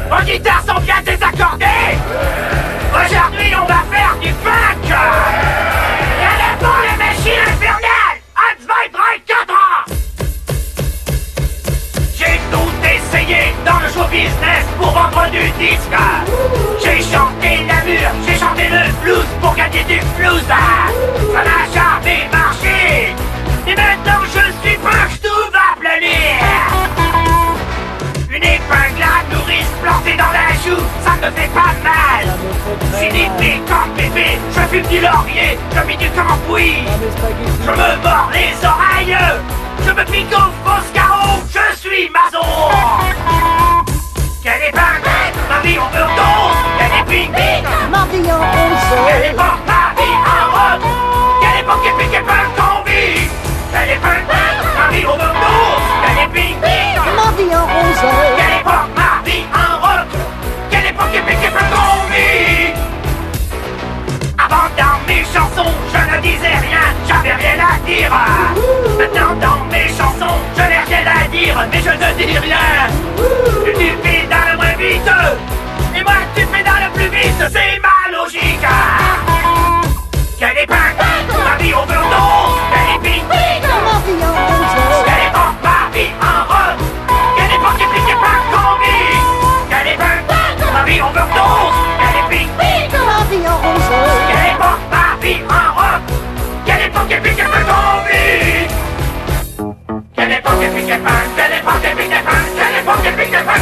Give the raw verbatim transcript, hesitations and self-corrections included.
Vos guitares sont bien désaccordées. Aujourd'hui, on va faire du funk. Et devant les machines infernales, Hans Weidreich quatre ans. J'ai tout essayé dans le show business pour vendre du disque. J'ai chanté la mûre, j'ai chanté le blues pour gagner du flouze. Ça n'a jamais marché. Et maintenant je suis punk, tout va planir. Une épingle à nourrice plantée dans la joue, ça me fait pas mal. J'ai des pieds comme bébé, je fume du laurier, je mets du cambouis. Je me mords les oreilles, je me pique au faux carreau, je suis maçon. Quelle épingle, ma vie en overdose. Quelle épingle, Ma vie en rose. quelle époque, ma vie en route. Quelle époque, épique, épingle qu'on vit. Quelle épingle, ma vie en overdose. Quelle épingle, Ma vie en rose. quelle époque, ma vie en route. Quelle époque, épique, épingle qu'on vit. Avant dans mes chansons, je ne disais rien, j'avais rien à dire. Maintenant dans mes chansons, je n'ai rien à dire, mais je ne dis rien. Tu pédales moins vite, et moi tu pédales plus vite, c'est ma logique. Quelle épingle, ma vie overdose. Quelle épingle, Ma vie en rose. quelle époque, ma vie en route. Quelle époque, épique, épingle qu'on vit. Quelle épingle, ma vie overdose. Quelle épingle, Ma vie en rose. quelle époque, ma vie en rock. Quelle époque épique épingle qu'on vit. Quelle époque épique épingle, quelle époque épique épingle, quelle époque épique épingle.